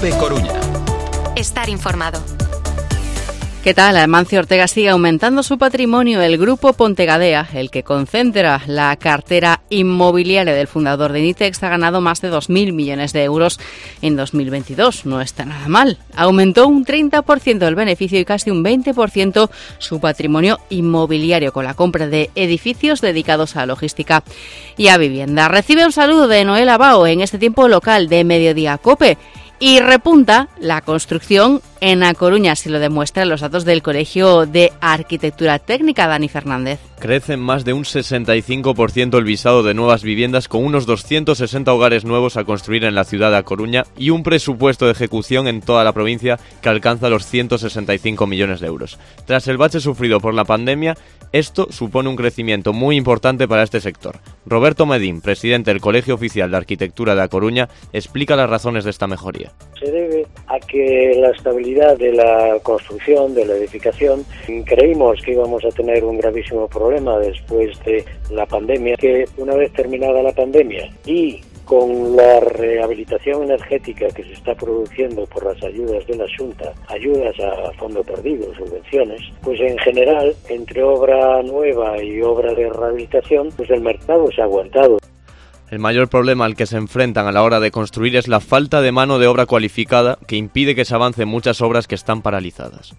COPE Coruña. Estar informado. ¿Qué tal? Amancio Ortega sigue aumentando su patrimonio. El grupo Pontegadea, el que concentra la cartera inmobiliaria del fundador de Inditex, ha ganado más de 2.000 millones de euros en 2022. No está nada mal. Aumentó un 30% el beneficio y casi un 20% su patrimonio inmobiliario con la compra de edificios dedicados a logística y a vivienda. Recibe un saludo de Noel Abao en este tiempo local de Mediodía COPE. Y repunta la construcción en A Coruña, así lo demuestran los datos del Colegio de Arquitectura Técnica. Dani Fernández. Crece en más de un 65% el visado de nuevas viviendas, con unos 260 hogares nuevos a construir en la ciudad de A Coruña y un presupuesto de ejecución en toda la provincia que alcanza los 165 millones de euros. Tras el bache sufrido por la pandemia, esto supone un crecimiento muy importante para este sector. Roberto Medín, presidente del Colegio Oficial de Arquitectura de A Coruña, explica las razones de esta mejoría. Se debe a que la estabilidad de la construcción, de la edificación, creímos que íbamos a tener un gravísimo problema después de la pandemia, que una vez terminada la pandemia y con la rehabilitación energética que se está produciendo por las ayudas de la Xunta, ayudas a fondo perdido, subvenciones, pues en general, entre obra nueva y obra de rehabilitación, pues el mercado se ha aguantado. El mayor problema al que se enfrentan a la hora de construir es la falta de mano de obra cualificada, que impide que se avancen muchas obras que están paralizadas.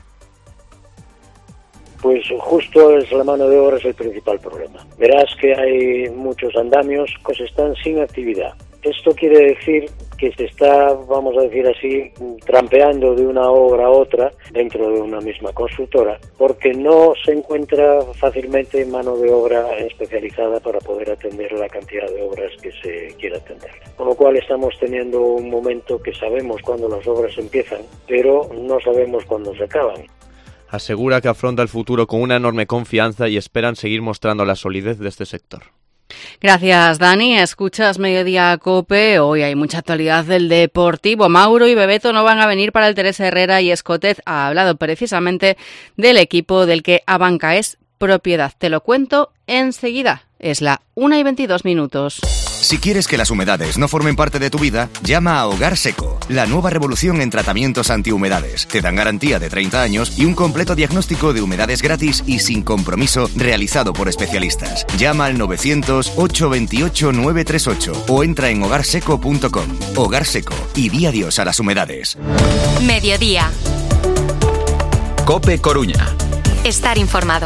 Pues justo es la mano de obra es el principal problema. Verás que hay muchos andamios que están sin actividad. Esto quiere decir que se está, vamos a decir así, trampeando de una obra a otra dentro de una misma constructora, porque no se encuentra fácilmente mano de obra especializada para poder atender la cantidad de obras que se quiera atender. Con lo cual estamos teniendo un momento que sabemos cuándo las obras empiezan, pero no sabemos cuándo se acaban. Asegura que afronta el futuro con una enorme confianza y esperan seguir mostrando la solidez de este sector. Gracias, Dani. Escuchas Mediodía COPE. Hoy hay mucha actualidad del Deportivo. Mauro y Bebeto no van a venir para el Teresa Herrera y Escotet ha hablado precisamente del equipo del que Abanca es propiedad. Te lo cuento enseguida. Es la 1:22. Si quieres que las humedades no formen parte de tu vida, llama a Hogar Seco, la nueva revolución en tratamientos antihumedades. Te dan garantía de 30 años y un completo diagnóstico de humedades gratis y sin compromiso realizado por especialistas. Llama al 900-828-938 o entra en hogarseco.com. Hogar Seco, y di adiós a las humedades. Mediodía. COPE Coruña. Estar informado.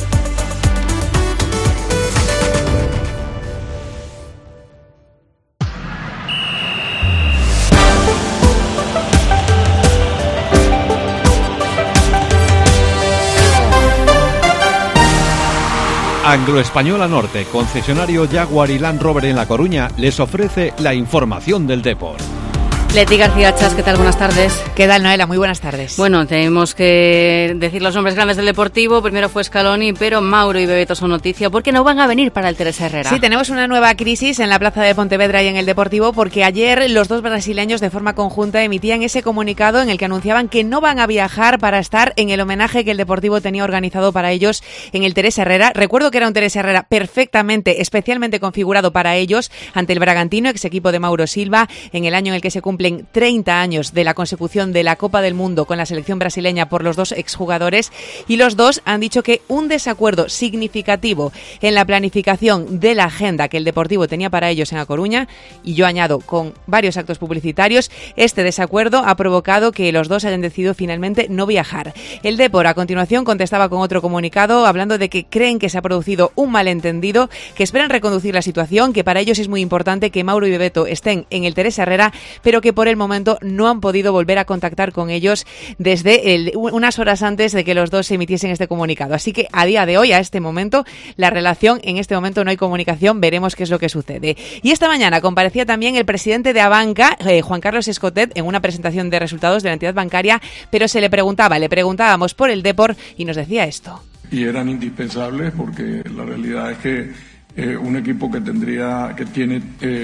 Anglo-Española Norte, concesionario Jaguar y Land Rover en La Coruña, les ofrece la información del deporte. Leti García Chas, ¿qué tal? Buenas tardes. ¿Qué tal, Noela? Muy buenas tardes. Bueno, tenemos que decir los nombres grandes del Deportivo. Primero fue Scaloni, pero Mauro y Bebeto son noticia porque no van a venir para el Teresa Herrera. Sí, tenemos una nueva crisis en la plaza de Pontevedra y en el Deportivo, porque ayer los dos brasileños de forma conjunta emitían ese comunicado en el que anunciaban que no van a viajar para estar en el homenaje que el Deportivo tenía organizado para ellos en el Teresa Herrera. Recuerdo que era un Teresa Herrera perfectamente, especialmente configurado para ellos ante el Bragantino, ex equipo de Mauro Silva, en el año en el que se cumplen 30 años de la consecución de la Copa del Mundo con la selección brasileña por los dos exjugadores, y los dos han dicho que un desacuerdo significativo en la planificación de la agenda que el Deportivo tenía para ellos en A Coruña, y yo añado con varios actos publicitarios, este desacuerdo ha provocado que los dos hayan decidido finalmente no viajar. El Depor a continuación contestaba con otro comunicado hablando de que creen que se ha producido un malentendido, que esperan reconducir la situación, que para ellos es muy importante que Mauro y Bebeto estén en el Teresa Herrera, pero que por el momento no han podido volver a contactar con ellos desde unas horas antes de que los dos se emitiesen este comunicado. Así que a día de hoy, a este momento, la relación, en este momento no hay comunicación, veremos qué es lo que sucede. Y esta mañana comparecía también el presidente de Abanca, Juan Carlos Escotet, en una presentación de resultados de la entidad bancaria, pero le preguntábamos por el Depor y nos decía esto. Y eran indispensables porque la realidad es que un equipo que tiene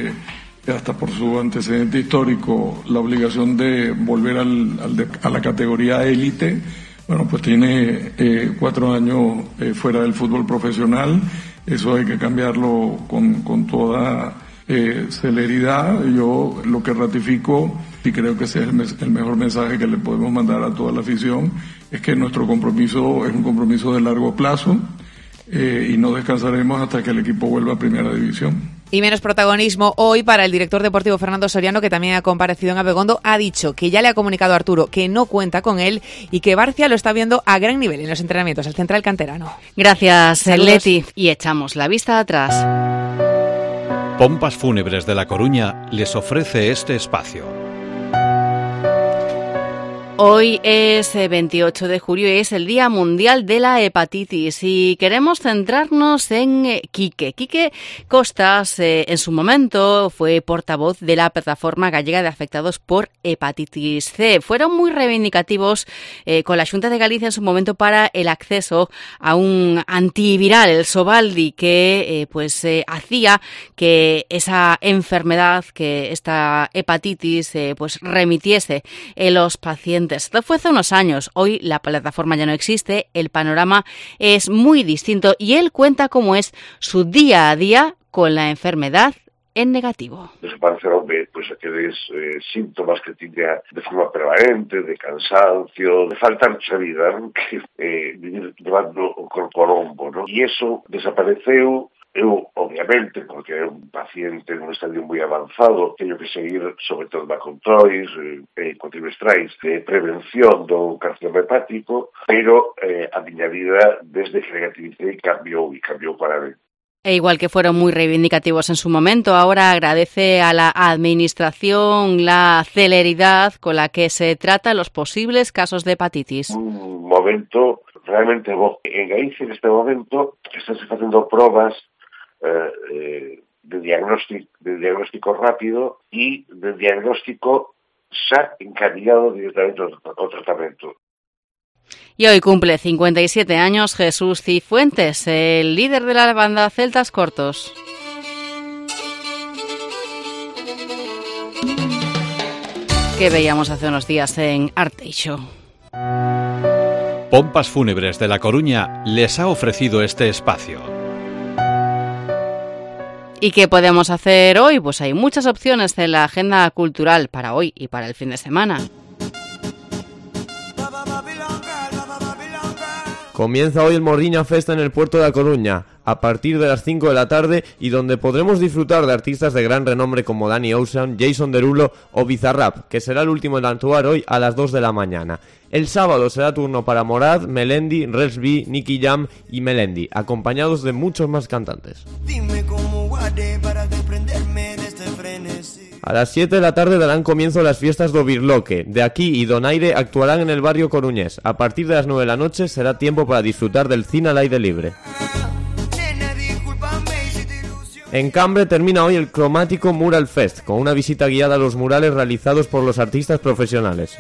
hasta por su antecedente histórico la obligación de volver a la categoría élite, bueno, pues tiene 4 años fuera del fútbol profesional. Eso hay que cambiarlo con toda celeridad. Yo lo que ratifico y creo que ese es el mejor mensaje que le podemos mandar a toda la afición, es que nuestro compromiso es un compromiso de largo plazo y no descansaremos hasta que el equipo vuelva a Primera División. Y menos protagonismo hoy para el director deportivo Fernando Soriano, que también ha comparecido en Abegondo. Ha dicho que ya le ha comunicado a Arturo que no cuenta con él y que Barcia lo está viendo a gran nivel en los entrenamientos, el central canterano. Gracias, Saludos. Leti. Y echamos la vista atrás. Pompas Fúnebres de La Coruña les ofrece este espacio. Hoy es 28 de julio y es el Día Mundial de la Hepatitis y queremos centrarnos en Quique. Quique Costas, en su momento, fue portavoz de la Plataforma Gallega de Afectados por Hepatitis C. Fueron muy reivindicativos con la Xunta de Galicia en su momento para el acceso a un antiviral, el Sovaldi, que hacía que esa enfermedad, que esta hepatitis, remitiese en los pacientes. Esto fue hace unos años. Hoy la plataforma ya no existe, el panorama es muy distinto y él cuenta cómo es su día a día con la enfermedad en negativo. Desapareceronme aqueles síntomas que tiña de forma permanente, de cansancio, de faltar mucha vida, ¿no? Que vivir llevando o corpo ao lombo, ¿no? E iso desapareceu. Eu, obviamente, porque é un paciente nun estadio moi avanzado, teño que seguir, sobre todo, controis cuatrimestrais de prevención do carcinoma hepático, pero a miña vida, desde que negativicei, cambiou para ben. E igual que fueron muy reivindicativos en su momento, ahora agradece a la Administración la celeridad con la que se tratan los posibles casos de hepatitis. Un momento realmente bo. En Galicia, en este momento, estánse facendo probas de diagnóstico rápido e de diagnóstico xa encaminado directamente ao tratamento. Y hoy cumple 57 años Jesús Cifuentes, el líder de la banda Celtas Cortos. Que veíamos hace unos días en Arteixo. Pompas Fúnebres de La Coruña les ha ofrecido este espacio. ¿Y qué podemos hacer hoy? Pues hay muchas opciones en la agenda cultural para hoy y para el fin de semana. Comienza hoy el Morriña Festa en el puerto de La Coruña, a partir de las 5 de la tarde y donde podremos disfrutar de artistas de gran renombre como Danny Ocean, Jason Derulo o Bizarrap, que será el último en actuar hoy a las 2 de la mañana. El sábado será turno para Morad, Melendi, Rels B, Nicky Jam y Melendi, acompañados de muchos más cantantes. A las 7 de la tarde darán comienzo las fiestas do Birloque. De aquí y Donaire actuarán en el barrio coruñés. A partir de las 9 de la noche será tiempo para disfrutar del cine al aire libre. En Cambre termina hoy el cromático Mural Fest, con una visita guiada a los murales realizados por los artistas profesionales.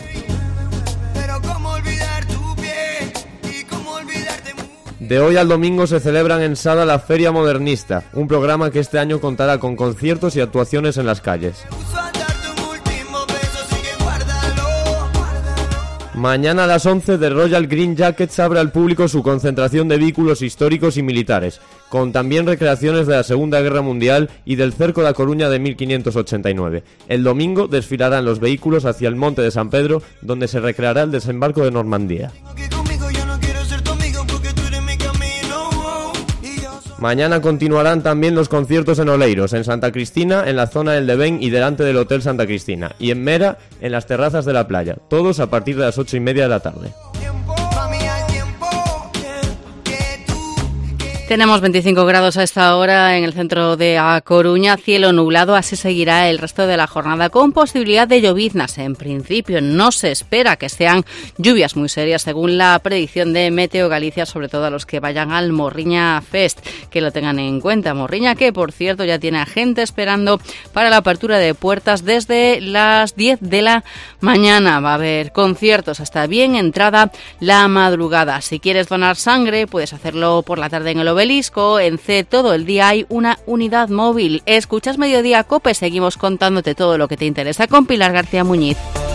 De hoy al domingo se celebra en Sada la Feria Modernista, un programa que este año contará con conciertos y actuaciones en las calles. Mañana a las 11 The Royal Green Jackets abre al público su concentración de vehículos históricos y militares, con también recreaciones de la Segunda Guerra Mundial y del cerco de La Coruña de 1589. El domingo desfilarán los vehículos hacia el Monte de San Pedro, donde se recreará el desembarco de Normandía. Mañana continuarán también los conciertos en Oleiros, en Santa Cristina, en la zona del Devén y delante del Hotel Santa Cristina, y en Mera, en las terrazas de la playa, todos a partir de las 8:30 de la tarde. Tenemos 25 grados a esta hora en el centro de A Coruña, cielo nublado, así seguirá el resto de la jornada con posibilidad de lloviznas. En principio no se espera que sean lluvias muy serias según la predicción de Meteo Galicia, sobre todo a los que vayan al Morriña Fest, que lo tengan en cuenta. Morriña que, por cierto, ya tiene a gente esperando para la apertura de puertas desde las 10 de la mañana. Va a haber conciertos hasta bien entrada la madrugada. Si quieres donar sangre, puedes hacerlo por la tarde en el Obelisco. En C todo el día hay una unidad móvil. Escuchas Mediodía Cope, seguimos contándote todo lo que te interesa con Pilar García Muñiz.